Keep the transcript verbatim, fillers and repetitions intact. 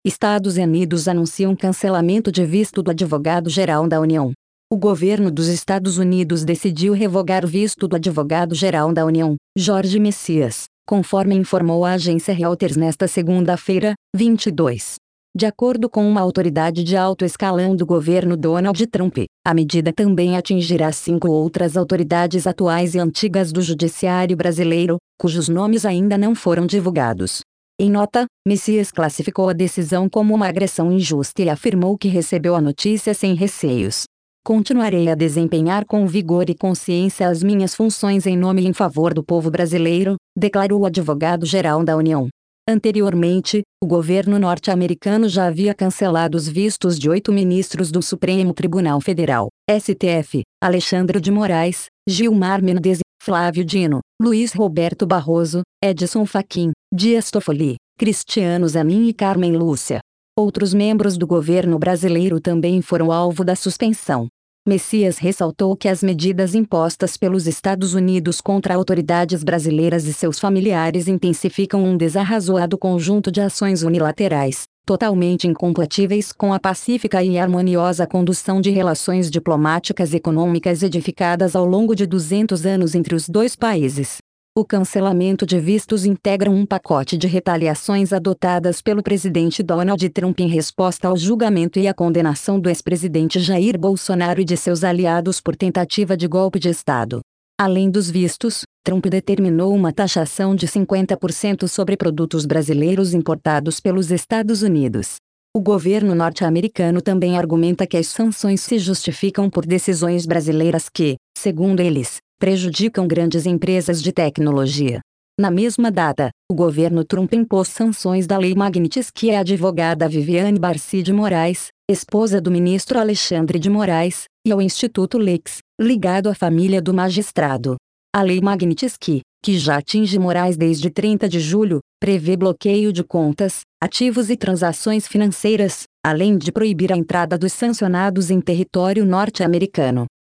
Estados Unidos anunciam cancelamento de visto do advogado-geral da União. O governo dos Estados Unidos decidiu revogar o visto do advogado-geral da União, Jorge Messias, conforme informou a agência Reuters nesta segunda-feira, vinte e dois. De acordo com uma autoridade de alto escalão do governo Donald Trump, a medida também atingirá cinco outras autoridades atuais e antigas do judiciário brasileiro, cujos nomes ainda não foram divulgados. Em nota, Messias classificou a decisão como uma agressão injusta e afirmou que recebeu a notícia sem receios. Continuarei a desempenhar com vigor e consciência as minhas funções em nome e em favor do povo brasileiro, declarou o advogado-geral da União. Anteriormente, o governo norte-americano já havia cancelado os vistos de oito ministros do Supremo Tribunal Federal, S T F, Alexandre de Moraes, Gilmar Mendes, Flávio Dino, Luiz Roberto Barroso, Edson Fachin, Dias Toffoli, Cristiano Zanin e Carmen Lúcia. Outros membros do governo brasileiro também foram alvo da suspensão. Messias ressaltou que as medidas impostas pelos Estados Unidos contra autoridades brasileiras e seus familiares intensificam um desarrazoado conjunto de ações unilaterais, totalmente incompatíveis com a pacífica e harmoniosa condução de relações diplomáticas e econômicas edificadas ao longo de duzentos anos entre os dois países. O cancelamento de vistos integra um pacote de retaliações adotadas pelo presidente Donald Trump em resposta ao julgamento e à condenação do ex-presidente Jair Bolsonaro e de seus aliados por tentativa de golpe de Estado. Além dos vistos, Trump determinou uma taxação de cinquenta por cento sobre produtos brasileiros importados pelos Estados Unidos. O governo norte-americano também argumenta que as sanções se justificam por decisões brasileiras que, segundo eles, prejudicam grandes empresas de tecnologia. Na mesma data, o governo Trump impôs sanções da Lei Magnitsky à advogada Viviane Barci de Moraes, esposa do ministro Alexandre de Moraes, e ao Instituto Lex, ligado à família do magistrado. A Lei Magnitsky, que já atinge Moraes desde trinta de julho, prevê bloqueio de contas, ativos e transações financeiras, além de proibir a entrada dos sancionados em território norte-americano.